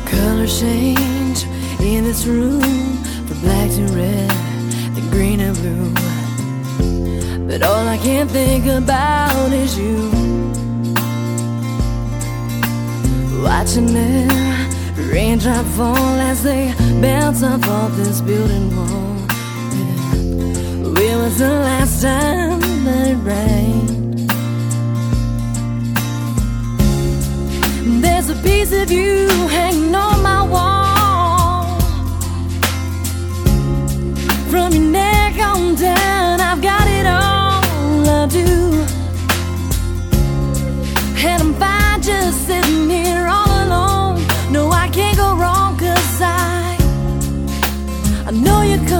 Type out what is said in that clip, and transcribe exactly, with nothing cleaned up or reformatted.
Colors change in this room, from black to red, then green and blue. But all I can think about is you. Watching the raindrop fall as they bounce off of this building wall. Yeah. When was the last time that it rained? There's a piece of you hanging on my wall. From your neck on down, I've got it all I do. And I'm fine just sitting here all alone. No, I can't go wrong, 'cause I I know you're coming.